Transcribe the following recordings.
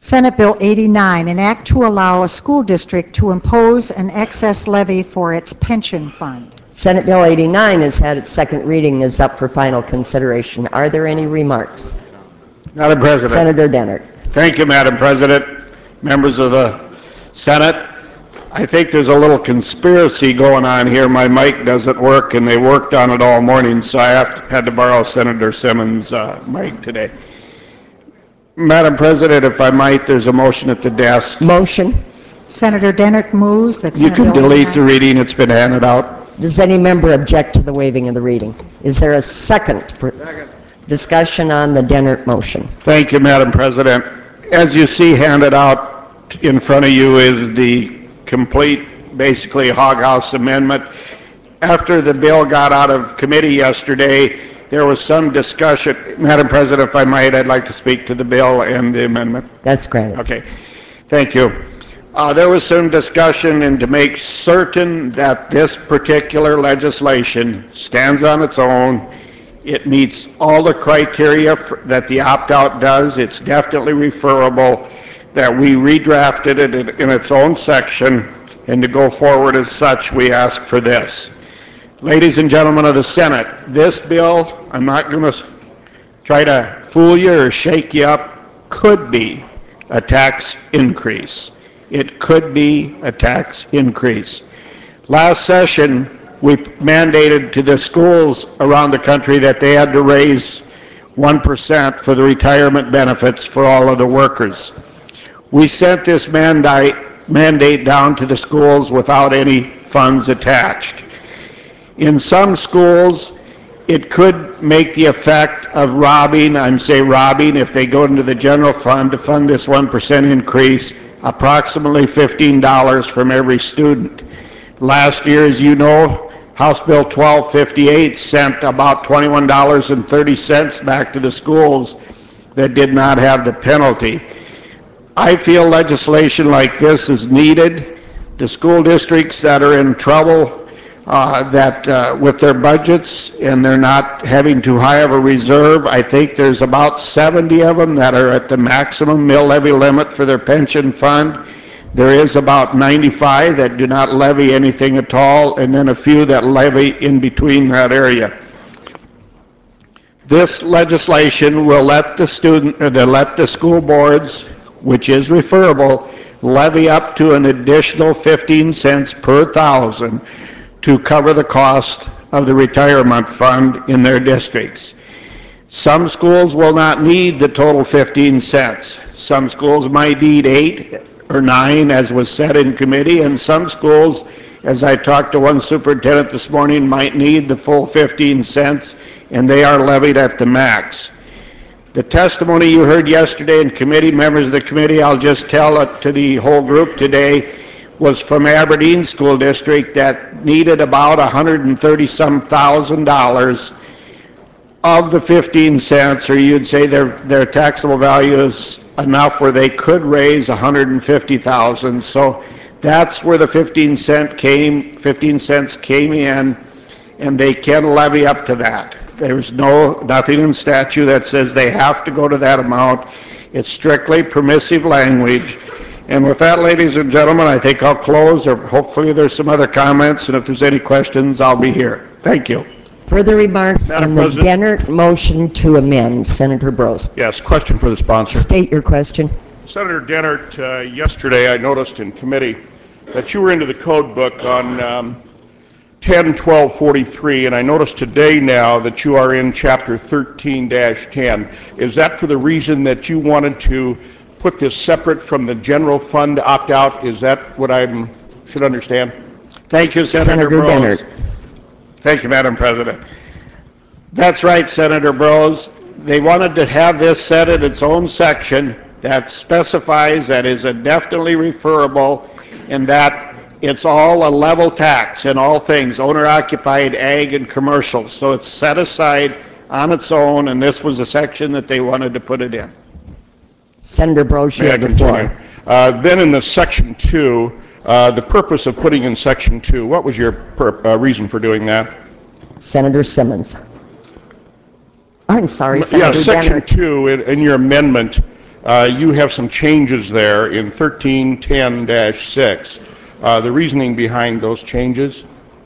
Senate Bill 89, an act to allow a school district to impose an excess levy for its pension fund. Senate Bill 89 has had its second reading and is up for final consideration. Are there any remarks? Madam President. Senator Dennert. Thank you, Madam President. Members of the Senate, I think there's a little conspiracy going on here. My mic doesn't work, and they worked on it all morning, so I had to borrow Senator Simmons' mic today. Madam President, if I might, there's a motion at the desk. Motion. Senator Dennert moves that You Senate can Bill delete 89. the reading. It's been handed out. Does any member object to the waiving of the reading? Is there a second for discussion on the Dennert motion? Thank you, Madam President. As you see handed out in front of you is the complete, basically, hog house amendment. After the bill got out of committee yesterday, there was some discussion. Madam President, if I might, I'd like to speak to the bill and the amendment. That's granted. Okay. Thank you. There was some discussion, and to make certain that this particular legislation stands on its own, it meets all the criteria that the opt-out does. It's definitely referable, that we redrafted it in its own section, and to go forward as such, we ask for this. Ladies and gentlemen of the Senate, this bill, I'm not going to try to fool you or shake you up, could be a tax increase. It could be a tax increase. Last session, we mandated to the schools around the country that they had to raise 1% for the retirement benefits for all of the workers. We sent this mandate down to the schools without any funds attached. In some schools, it could make the effect of robbing, if they go into the general fund to fund this 1% increase, approximately $15 from every student. Last year, as you know, House Bill 1258 sent about $21.30 back to the schools that did not have the penalty. I feel legislation like this is needed. The school districts that are in trouble with their budgets and they're not having too high of a reserve, I think there's about 70 of them that are at the maximum mill levy limit for their pension fund. There is about 95 that do not levy anything at all, and then a few that levy in between that area. This legislation will let the school boards, which is referable, levy up to an additional 15 cents per thousand to cover the cost of the retirement fund in their districts. Some schools will not need the total 15 cents. Some schools might need 8 or 9, as was said in committee, and some schools, as I talked to one superintendent this morning, might need the full 15 cents, and they are levied at the max. The testimony you heard yesterday in committee, members of the committee, I'll just tell it to the whole group today, was from Aberdeen School District that needed about $130-some thousand of the 15 cents, or you'd say their taxable value is enough where they could raise $150,000. So that's where the 15 cents came in, and they can levy up to that. There's nothing in statute that says they have to go to that amount. It's strictly permissive language. And with that, ladies and gentlemen, I think I'll close, or hopefully there's some other comments, and if there's any questions, I'll be here. Thank you. Further remarks on the Dennert motion to amend. Senator Bros. Yes, question for the sponsor. State your question. Senator Dennert, yesterday I noticed in committee that you were into the code book on 10-1243, and I noticed today now that you are in chapter 13-10. Is that for the reason that you wanted to put this separate from the general fund opt-out? Is that what I should understand? Thank you, Senator Bros. Thank you, Madam President. That's right, Senator Bros. They wanted to have this set in its own section that specifies that is definitely referable and that it's all a level tax in all things, owner-occupied, ag, and commercial. So it's set aside on its own, and this was a section that they wanted to put it in. Senator Bros, you have the floor. Then in the section 2, the purpose of putting in section 2, what was your reason for doing that? Senator Simmons. I'm sorry, Senator Yeah, section Dennert. 2 in your amendment you have some changes there in 1310-6. The reasoning behind those changes?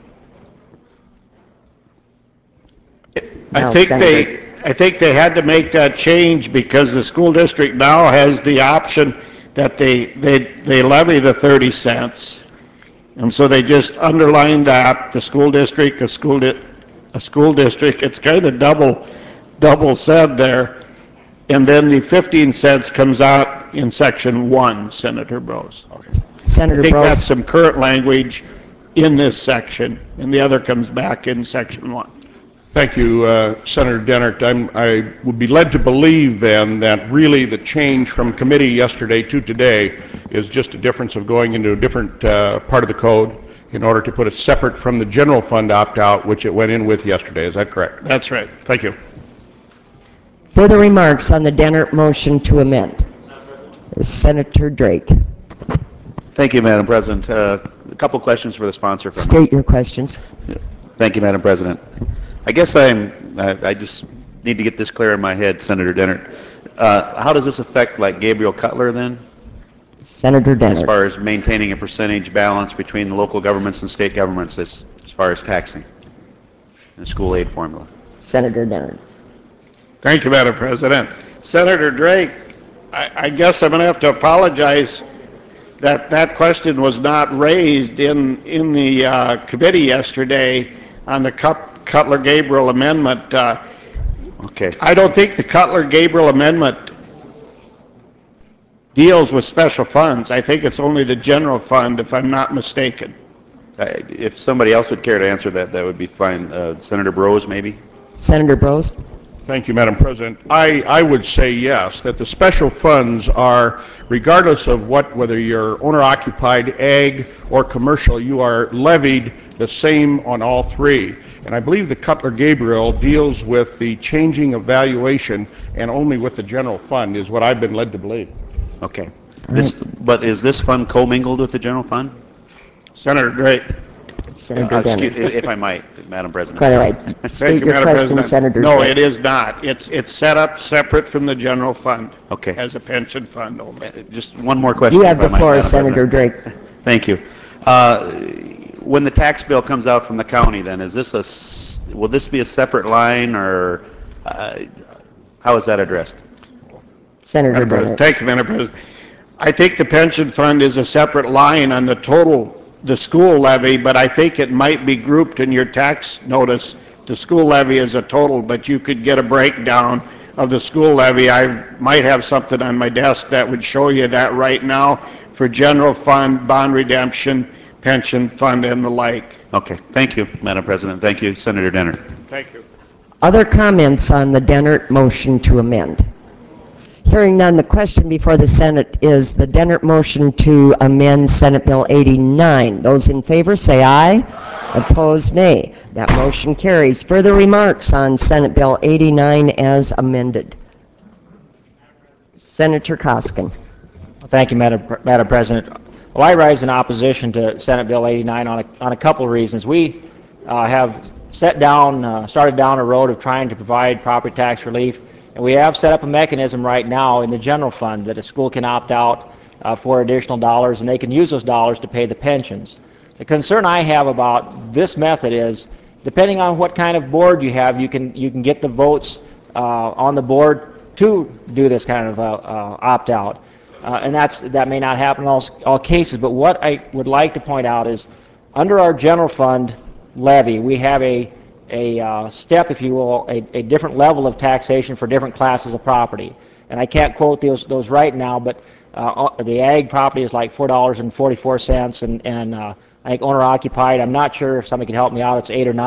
I think they had to make that change because the school district now has the option that they levy the 30 cents. And so they just underlined that, the school district, a school district, it's kind of double said there. And then the 15 cents comes out in section 1, Senator Bros. Senator I think Bros. that's some current language in this section, and the other comes back in section 1. Thank you, Senator Dennert. I would be led to believe then that really the change from committee yesterday to today is just a difference of going into a different part of the code in order to put it separate from the general fund opt-out, which it went in with yesterday. Is that correct? That's right. Thank you. Further remarks on the Dennert motion to amend? Senator Drake. Thank you, Madam President. A couple questions for the sponsor. State your questions. Thank you, Madam President. I guess I just need to get this clear in my head, Senator Dennert. How does this affect like Gabriel Cutler then, Senator Dennert. as far as maintaining a percentage balance between the local governments and state governments as far as taxing and school aid formula? Senator Dennert. Thank you, Madam President. Senator Drake, I guess I'm going to have to apologize that that question was not raised in the committee yesterday on the Cutler-Gabriel amendment. Okay. I don't think the Cutler-Gabriel amendment deals with special funds. I think it's only the general fund, if I'm not mistaken. If somebody else would care to answer that, that would be fine. Senator Bros, maybe? Senator Bros. Thank you, Madam President. I would say yes, that the special funds are, regardless of whether you're owner-occupied, ag, or commercial, you are levied the same on all three. And I believe the Cutler-Gabriel deals with the changing of valuation and only with the general fund, is what I've been led to believe. Okay. But is this fund commingled with the general fund? Senator Drake. Senator Dennert. If I might, Madam President. By the way, Thank state you, your Madam question, President. Senator No, Drake. it is not. It's set up separate from the general fund. Okay. As a pension fund only. Just one more question. You have if I the might, floor, Madam Senator President. Drake. Thank you. When the tax bill comes out from the county, then will this be a separate line, or how is that addressed? Senator Madam President. Dennert. Thank you, Madam President. I think the pension fund is a separate line on the school levy, but I think it might be grouped in your tax notice. The school levy is a total, but you could get a breakdown of the school levy. I might have something on my desk that would show you that right now for general fund, bond redemption, pension fund, and the like. Okay. Thank you, Madam President. Thank you, Senator Dennert. Thank you. Other comments on the Dennert motion to amend? Hearing none, the question before the Senate is the Dennert motion to amend Senate Bill 89. Those in favor say aye. Opposed, nay. That motion carries. Further remarks on Senate Bill 89 as amended? Senator Koskin. Thank you, Madam President. Well, I rise in opposition to Senate Bill 89 on a couple of reasons. We have started down a road of trying to provide property tax relief, and we have set up a mechanism right now in the general fund that a school can opt out for additional dollars, and they can use those dollars to pay the pensions. The concern I have about this method is, depending on what kind of board you have, you can get the votes on the board to do this kind of opt-out. And that may not happen in all cases, but what I would like to point out is, under our general fund levy, we have a step, if you will, a different level of taxation for different classes of property. And I can't quote those right now, but the ag property is like $4.44, and I think owner-occupied, I'm not sure if somebody can help me out, it's 8 or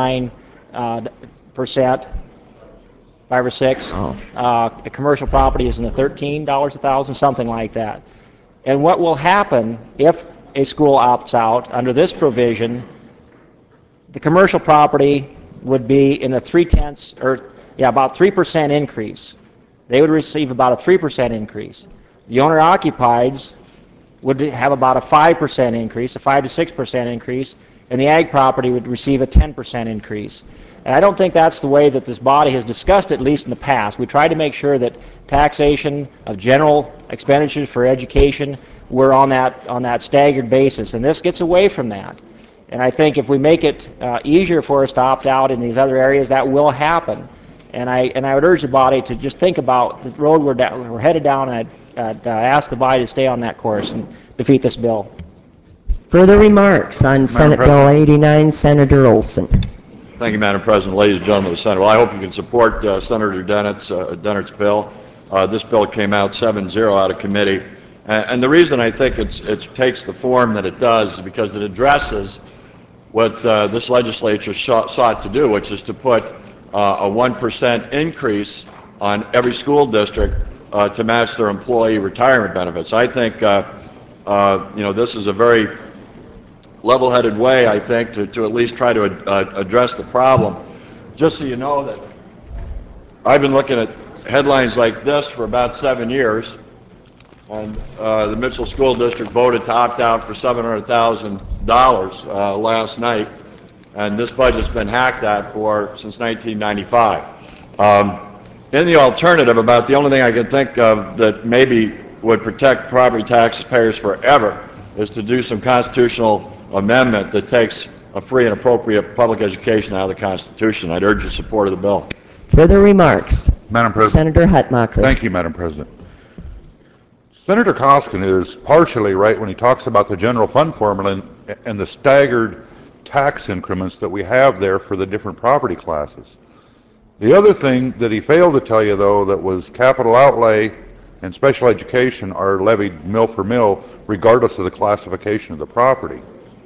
9%, 5 or 6. A commercial property is in the $13 a thousand, something like that. And what will happen if a school opts out under this provision, the commercial property would be in the about 3% increase. They would receive about a 3% increase. The owner-occupieds would have about a 5% increase, a 5 to 6% increase, and the ag property would receive a 10% increase. And I don't think that's the way that this body has discussed it, at least in the past. We tried to make sure that taxation of general expenditures for education were on that staggered basis, and this gets away from that. And I think if we make it easier for us to opt out in these other areas, that will happen. And I would urge the body to just think about the road we're headed down, and I'd ask the body to stay on that course and defeat this bill. Further remarks on Senate Bill 89, Senator Olson. Thank you, Madam President. Ladies and gentlemen of the Senate, well, I hope you can support Senator Dennett's bill. This bill came out 7-0 out of committee. And the reason I think it takes the form that it does is because it addresses what this legislature sought to do, which is to put a 1% increase on every school district to match their employee retirement benefits. I think this is a very level-headed way, I think, to at least try to address the problem. Just so you know that I've been looking at headlines like this for about 7 years, and the Mitchell School District voted to opt out for $700,000 last night, and this budget's been hacked at since 1995. In the alternative, about the only thing I can think of that maybe would protect property taxpayers forever is to do some constitutional amendment that takes a free and appropriate public education out of the Constitution. I'd urge your support of the bill. Further remarks? Madam President. Senator Hutmacher. Thank you, Madam President. Senator Koskin is partially right when he talks about the general fund formula and the staggered tax increments that we have there for the different property classes. The other thing that he failed to tell you, though, that was capital outlay and special education are levied mill for mill regardless of the classification of the property.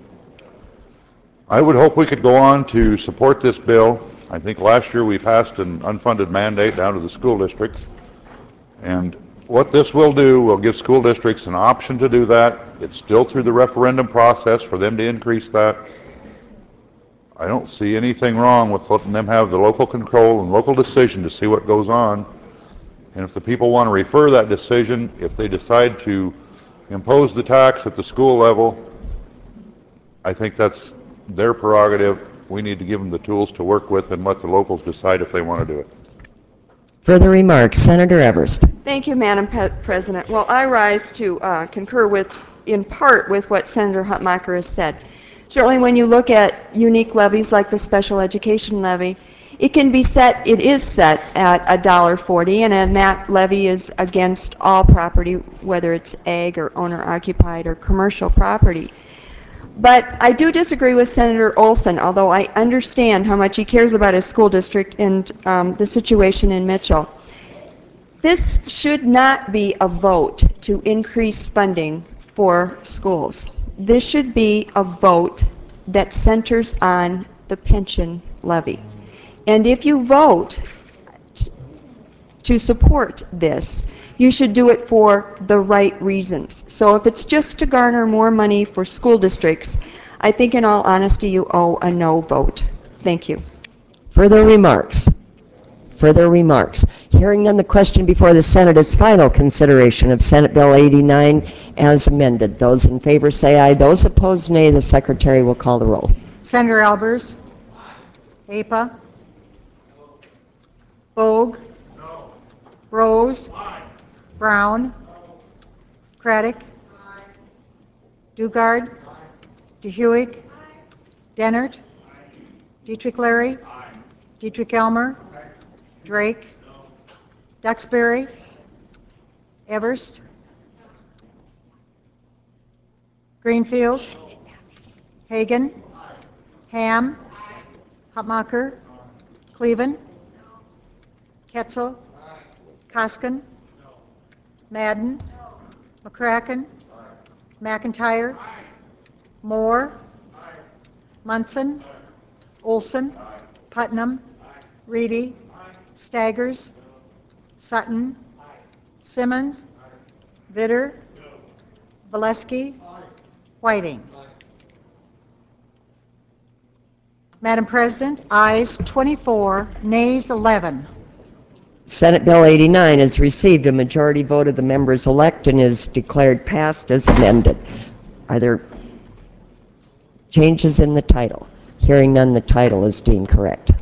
I would hope we could go on to support this bill. I think last year we passed an unfunded mandate down to the school districts, and what this will do will give school districts an option to do that. It's still through the referendum process for them to increase that. I don't see anything wrong with letting them have the local control and local decision to see what goes on. And if the people want to refer that decision, if they decide to impose the tax at the school level, I think that's their prerogative. We need to give them the tools to work with and let the locals decide if they want to do it. Further remarks? Senator Everest. Thank you, Madam President. Well, I rise to concur in part with what Senator Hutmacher has said. Certainly when you look at unique levies like the special education levy, it is set at $1.40, and that levy is against all property, whether it's ag or owner-occupied or commercial property. But I do disagree with Senator Olson, although I understand how much he cares about his school district and the situation in Mitchell. This should not be a vote to increase funding for schools. This should be a vote that centers on the pension levy. And if you vote to support this, you should do it for the right reasons. So if it's just to garner more money for school districts, I think in all honesty you owe a no vote. Thank you. Further remarks? Further remarks? Hearing none, the question before the Senate is final consideration of Senate Bill 89 as amended. Those in favor say aye. Those opposed, nay. The Secretary will call the roll. Senator Albers? APA? Bogue? No. Rose? Aye. Brown? No. Craddock? Aye. Dugard? Aye. DeHuig? Aye. Dennert? Aye. Dietrich Larry? Aye. Dietrich Elmer? Aye. Drake? No. Duxbury? Everest? Greenfield? Hagan? Ham? Hutmacher? Cleven? Ketzel? Koskin? Madden? McCracken? McIntyre? Moore? Munson? Olson? Putnam? Reedy? Staggers? Sutton? Simmons? Vitter? Valesky? Whiting. Madam President, ayes 24, nays 11. Senate Bill 89 has received a majority vote of the members elect and is declared passed as amended. Are there Changes in the title. Hearing none, the title is deemed correct.